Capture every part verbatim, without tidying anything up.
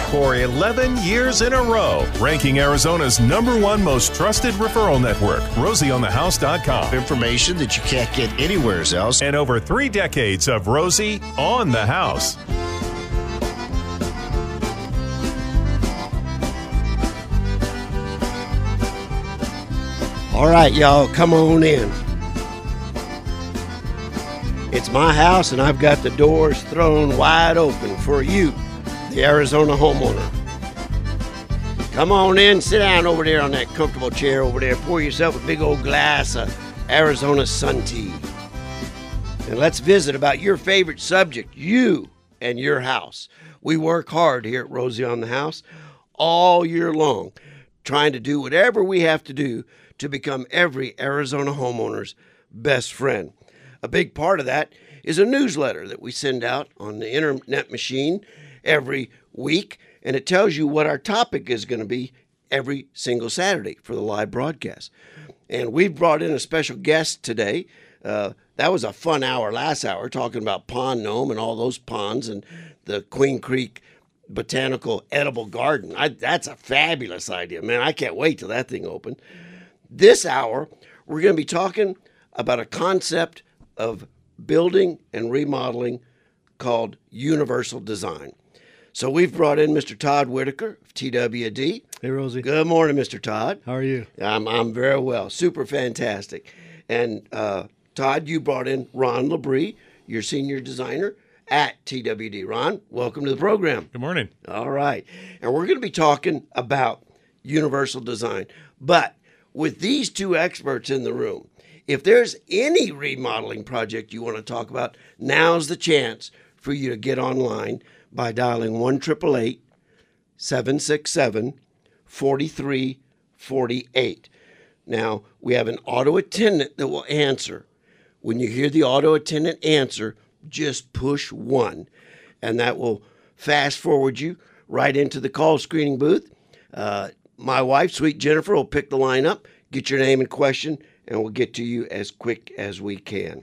for eleven years in a row, ranking Arizona's number one most trusted referral network, rosie on the house dot com. Information that you can't get anywhere else. And over three decades of Rosie on the House. All right, y'all, come on in. It's my house, and I've got the doors thrown wide open for you, the Arizona homeowner. Come on in, sit down over there on that comfortable chair over there. Pour yourself a big old glass of Arizona Sun Tea. And let's visit about your favorite subject, you and your house. We work hard here at Rosie on the House all year long, trying to do whatever we have to do to become every Arizona homeowner's best friend. A big part of that is a newsletter that we send out on the internet machine every week, and it tells you what our topic is going to be every single Saturday for the live broadcast. And we've brought in a special guest today. Uh, that was a fun hour last hour, talking about Pond Gnome and all those ponds and the Queen Creek Botanical Edible Garden. I, that's a fabulous idea, man. I can't wait till that thing opens. This hour, we're going to be talking about a concept of building and remodeling called universal design. So we've brought in Mister Todd Whitaker of T W D. Hey, Rosie. Good morning, Mister Todd. How are you? I'm I'm very well. Super fantastic. And uh, Todd, you brought in Ron Labrie, your senior designer at T W D. Ron, welcome to the program. Good morning. All right. And we're going to be talking about universal design. But with these two experts in the room, if there's any remodeling project you want to talk about, now's the chance for you to get online by dialing one eight eight eight, seven six seven, four three four eight. Now, we have an auto attendant that will answer. When you hear the auto attendant answer, just push one, and that will fast forward you right into the call screening booth. Uh, my wife, Sweet Jennifer, will pick the line up, get your name and question, and we'll get to you as quick as we can.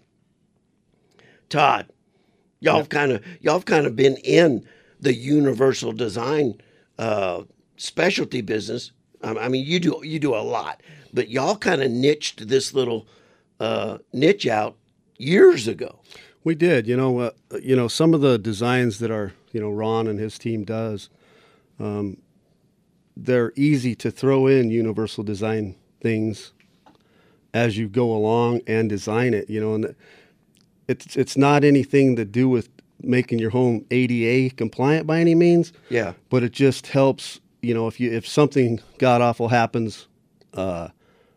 Todd, y'all have kind of y'all have kind of been in the universal design uh, specialty business. Um, I mean, you do you do a lot, but y'all kind of niched this little uh, niche out years ago. We did. You know, uh, you know, some of the designs that our you know Ron and his team does, um, they're easy to throw in universal design things as you go along and design it, you know, and it's it's not anything to do with making your home A D A compliant by any means. Yeah. But it just helps, you know, if you if something god awful happens uh,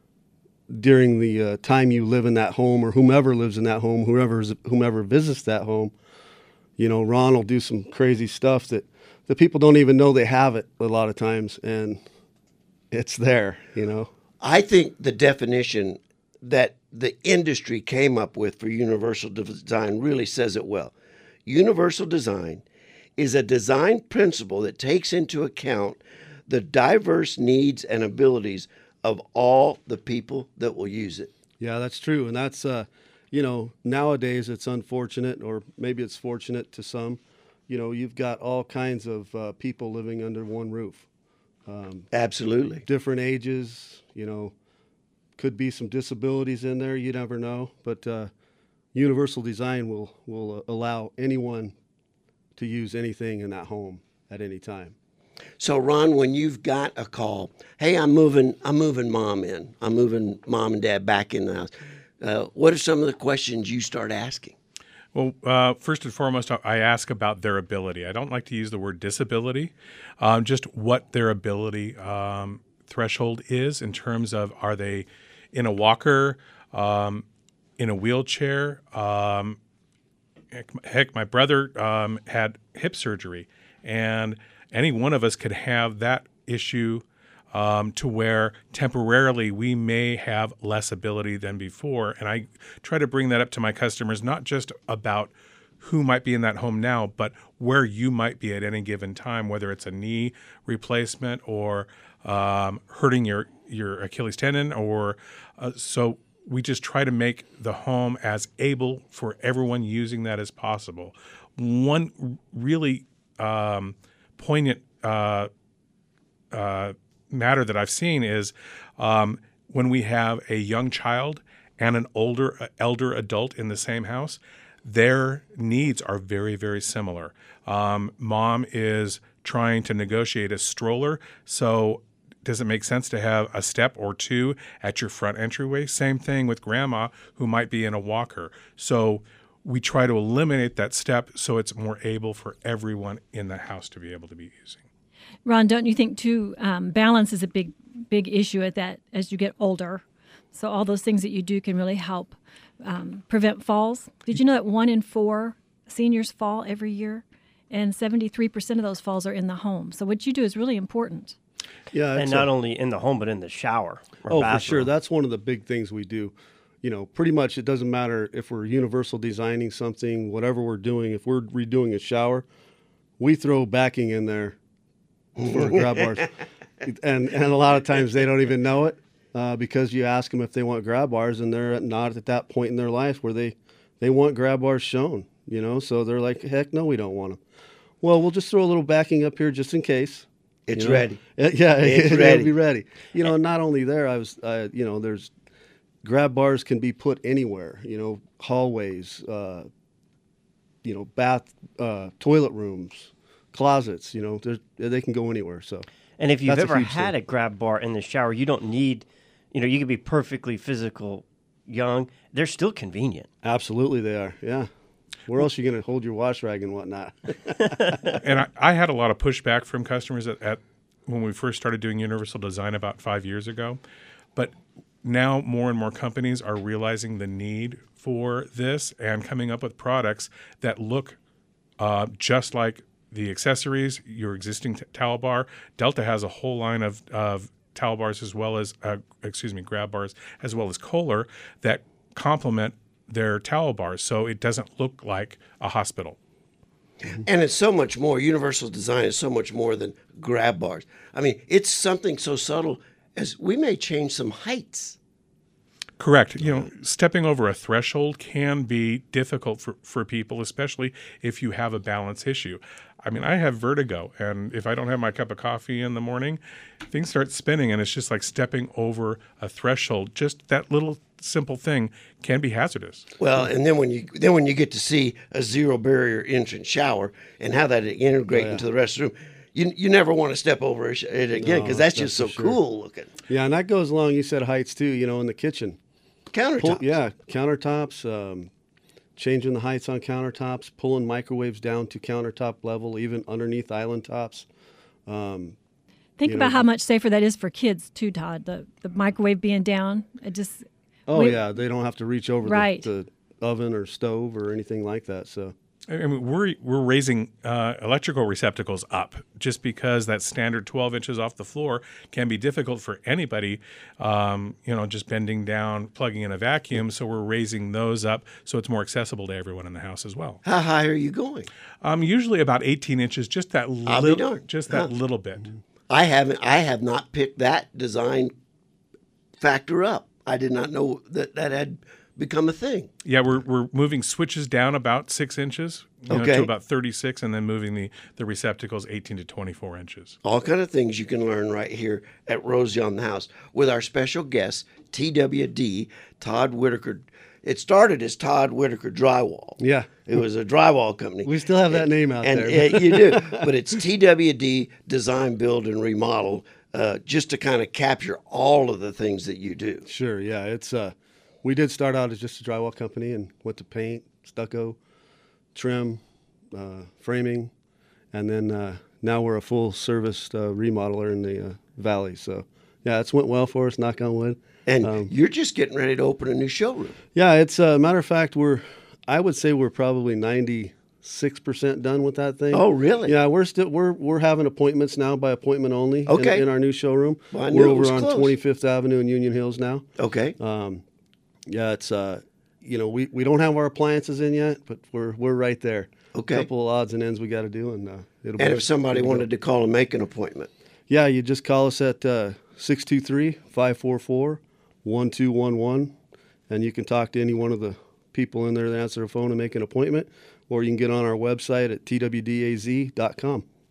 during the uh, time you live in that home, or whomever lives in that home, whoever's whomever visits that home, you know, Ron will do some crazy stuff that the people don't even know they have it a lot of times, and it's there, you know. I think the definition that the industry came up with for universal design really says it well. Universal design is a design principle that takes into account the diverse needs and abilities of all the people that will use it. Yeah, that's true. And that's, uh, you know, nowadays it's unfortunate, or maybe it's fortunate to some. You know, you've got all kinds of uh, people living under one roof. Um, Absolutely. Different ages, you know, could be some disabilities in there. You never know. But uh, universal design will, will uh, allow anyone to use anything in that home at any time. So, Ron, when you've got a call, hey, I'm moving, I'm moving mom in. I'm moving mom and dad back in the house. Uh, what are some of the questions you start asking? Well, uh, first and foremost, I ask about their ability. I don't like to use the word disability, um, just what their ability um, threshold is in terms of, are they in a walker, um, in a wheelchair? Um, heck, my brother um, had hip surgery, and any one of us could have that issue um, to where temporarily we may have less ability than before. And I try to bring that up to my customers, not just about who might be in that home now, but where you might be at any given time, whether it's a knee replacement or um, hurting your, your Achilles tendon. or uh, So we just try to make the home as able for everyone using that as possible. One really um, poignant uh, uh, matter that I've seen is um, when we have a young child and an older uh, elder adult in the same house, their needs are very, very similar. Um, mom is trying to negotiate a stroller, so does it make sense to have a step or two at your front entryway? Same thing with grandma who might be in a walker. So we try to eliminate that step so it's more able for everyone in the house to be able to be using. Ron, don't you think too? Um, balance is a big, big issue at that as you get older. So all those things that you do can really help um, prevent falls. Did you know that one in four seniors fall every year, and seventy-three percent of those falls are in the home? So what you do is really important. Yeah, And it's not a- only in the home, but in the shower. Or Oh, bathroom. for sure. That's one of the big things we do. You know, pretty much it doesn't matter if we're universal designing something, whatever we're doing. If we're redoing a shower, we throw backing in there for grab bars. And, and a lot of times they don't even know it uh, because you ask them if they want grab bars, and they're not at that point in their life where they, they want grab bars shown, you know. So they're like, heck no, we don't want them. Well, we'll just throw a little backing up here just in case. It's you know? ready. Uh, Yeah, It's it'll ready. be ready. You know, not only there, I was, uh, you know, there's grab bars can be put anywhere. You know, hallways, uh, you know, bath, uh, toilet rooms, closets. You know, there's- they can go anywhere. So, And if you've That's a ever huge had thing. a grab bar in the shower, you don't need, you know, you can be perfectly physical young. They're still convenient. absolutely, they are. Yeah. Where else are you going to hold your wash rag and whatnot? And I, I had a lot of pushback from customers at, at when we first started doing universal design about five years ago. But now more and more companies are realizing the need for this and coming up with products that look uh, just like the accessories, your existing t- towel bar. Delta has a whole line of, of towel bars as well as, uh, excuse me, grab bars, as well as Kohler that complement their towel bars so it doesn't look like a hospital. And it's so much more. Universal design is so much more than grab bars. I mean, it's something so subtle as we may change some heights. Correct. You know, stepping over a threshold can be difficult for, for people, especially if you have a balance issue. I mean, I have vertigo, and if I don't have my cup of coffee in the morning, things start spinning, and it's just like stepping over a threshold. Just that little simple thing can be hazardous. Well, and then when you then when you get to see a zero barrier entrance shower and how that integrate into the rest of the room, you you never want to step over it again because No, that's that's just so for sure. cool looking. Yeah, and that goes along. You said heights too. You know, in the kitchen. Countertops. Pull, yeah, countertops, um, changing the heights on countertops, pulling microwaves down to countertop level, even underneath island tops. Um, Think You about know- how much safer that is for kids too, Todd. The the microwave being down, it just oh, we- yeah, they don't have to reach over Right. the, the oven or stove or anything like that. So, I mean, we're we're raising uh, electrical receptacles up just because that standard twelve inches off the floor can be difficult for anybody. Um, you know, just bending down, plugging in a vacuum. So we're raising those up so it's more accessible to everyone in the house as well. How high are you going? Um, usually about eighteen inches, just that I'll be little, darned. just that Huh. little bit. I haven't. I have not picked that design factor up. I did not know that that had become a thing. Yeah, we're we're moving switches down about six inches, you know, Okay. to about thirty-six, and then moving the the receptacles eighteen to twenty-four inches. All kind of things you can learn right here at Rosie on the House with our special guest, T W D, Todd Whitaker. It started as Todd Whitaker Drywall. yeah, It was a drywall company. we still have that name out and there. uh, you do, but it's T W D Design, Build, and Remodel, uh, just to kind of capture all of the things that you do. Sure, yeah. It's uh, we did start out as just a drywall company and went to paint, stucco, trim, uh, framing, and then uh, now we're a full service uh, remodeler in the uh, valley. So yeah, it's went well for us. Knock on wood. And Um, you're just getting ready to open a new showroom. Yeah, it's a uh, matter of fact. We're I would say we're probably ninety-six percent done with that thing. Oh, really? Yeah, we're still we're we're having appointments now by appointment only. in- Okay. In, our new showroom. Well, I knew we're it over was on close. twenty-fifth Avenue in Union Hills now. Okay. Um, yeah, it's uh, you know, we, we don't have our appliances in yet, but we're we're right there. Okay. A couple of odds and ends we got to do, and uh, it'll. be And if somebody it'll go. wanted to call and make an appointment, yeah, you just call us at uh, six two three, five four four, one two one one, and you can talk to any one of the people in there that answer the phone and make an appointment, or you can get on our website at t w d a z dot com.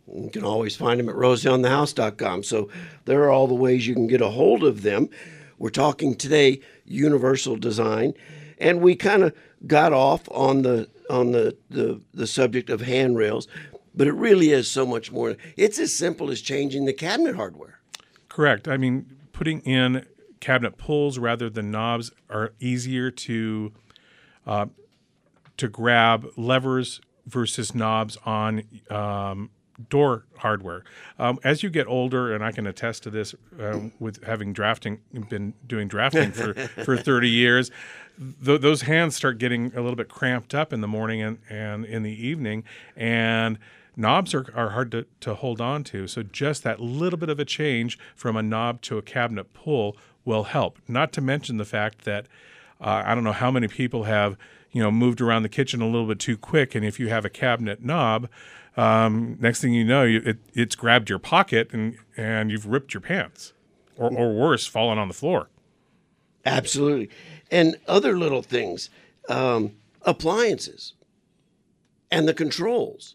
You can always find them at rosie on the house dot com. So there are all the ways you can get a hold of them. We're talking today universal design, and we kind of got off on the on the, the the subject of handrails, but it really is so much more. It's as simple as changing the cabinet hardware. Correct. I mean, putting in cabinet pulls rather than knobs are easier to uh, to grab levers versus knobs on um, door hardware. Um, as you get older, and I can attest to this um, with having drafting, been doing drafting for, for thirty years, th- those hands start getting a little bit cramped up in the morning and, and in the evening, and knobs are, are hard to, to hold on to. So just that little bit of a change from a knob to a cabinet pull will help. Not to mention the fact that uh, I don't know how many people have you know moved around the kitchen a little bit too quick, and if you have a cabinet knob, Um, next thing you know, you, it, it's grabbed your pocket and, and you've ripped your pants, or, or worse, fallen on the floor. Absolutely. And other little things, um, appliances and the controls.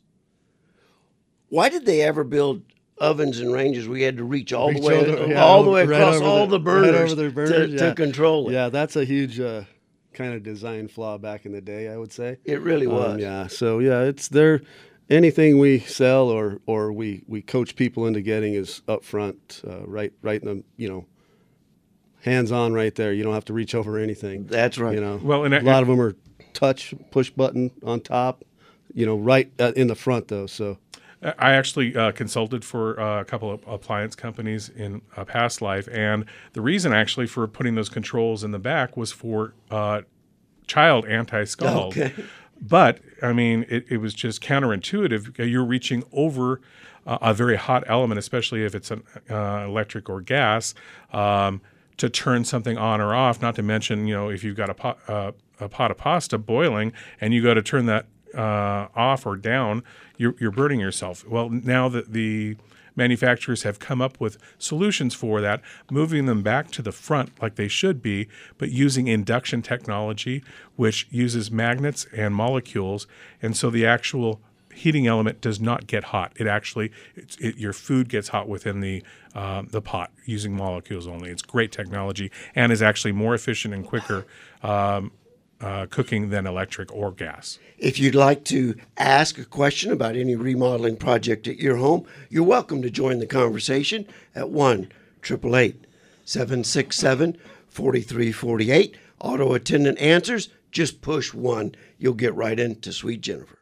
Why did they ever build ovens and ranges where you had to reach all Reach the way, over- yeah, all the way right across over all the- the burners, right over their burners, to, yeah. to control it? Yeah, that's a huge uh, kind of design flaw back in the day, I would say. It really was. Um, yeah, so yeah, it's there. Anything we sell or or we, we coach people into getting is up front, uh, right right in the you know, hands on right there. You don't have to reach over anything. That's right. You know, Well, and a I- lot of them are touch push button on top. You know, right uh, in the front though. So I actually uh, consulted for uh, a couple of appliance companies in a past life, and the reason actually for putting those controls in the back was for uh, child anti-scald. Okay. But, I mean, it, it was just counterintuitive. You're reaching over uh, a very hot element, especially if it's an uh, electric or gas, um, to turn something on or off, not to mention, you know, if you've got a pot, uh, a pot of pasta boiling and you go to turn that uh, off or down, you're, you're burning yourself. Well, now that the manufacturers have come up with solutions for that, moving them back to the front like they should be, but using induction technology, which uses magnets and molecules, and so the actual heating element does not get hot. It actually, it's, it, your food gets hot within the uh, the pot using molecules only. It's great technology and is actually more efficient and quicker um, uh, cooking than electric or gas. If you'd like to ask a question about any remodeling project at your home, you're welcome to join the conversation at one eight eight eight, seven six seven, four three four eight. Auto attendant answers, just push one. You'll get right into Sweet Jennifer.